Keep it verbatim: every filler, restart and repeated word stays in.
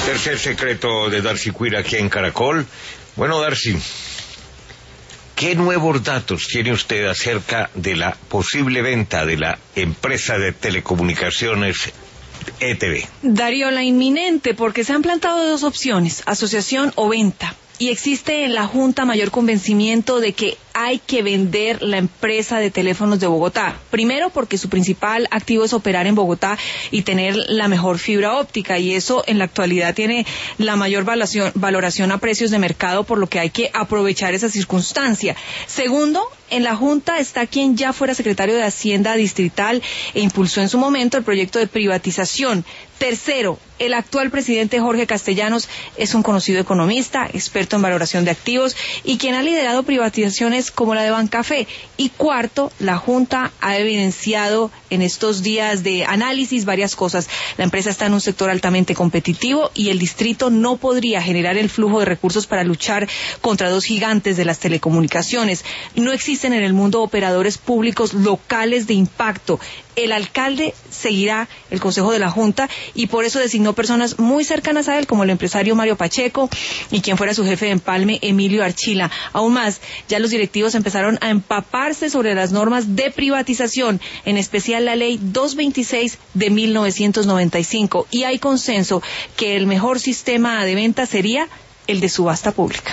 Tercer secreto de Darcy Queer aquí en Caracol. Bueno, Darcy, ¿qué nuevos datos tiene usted acerca de la posible venta de la empresa de telecomunicaciones E T V? Darío, la inminente, porque se han plantado dos opciones, asociación o venta. Y existe en la Junta mayor convencimiento de que hay que vender la empresa de teléfonos de Bogotá. Primero, porque su principal activo es operar en Bogotá y tener la mejor fibra óptica, y eso en la actualidad tiene la mayor valoración, valoración a precios de mercado, por lo que hay que aprovechar esa circunstancia. Segundo, en la Junta está quien ya fuera secretario de Hacienda Distrital e impulsó en su momento el proyecto de privatización. Tercero, el actual presidente Jorge Castellanos es un conocido economista, experto en valoración de activos y quien ha liderado privatizaciones como la de Bancafé. Y cuarto, la Junta ha evidenciado en estos días de análisis varias cosas. La empresa está en un sector altamente competitivo y el distrito no podría generar el flujo de recursos para luchar contra dos gigantes de las telecomunicaciones. No existen en el mundo operadores públicos locales de impacto. El alcalde seguirá el consejo de la Junta y por eso designó personas muy cercanas a él, como el empresario Mario Pacheco y quien fuera su jefe de empalme, Emilio Archila. Aún más, ya los directivos empezaron a empaparse sobre las normas de privatización, en especial la ley doscientos veintiséis de mil novecientos noventa y cinco, y hay consenso que el mejor sistema de venta sería el de subasta pública.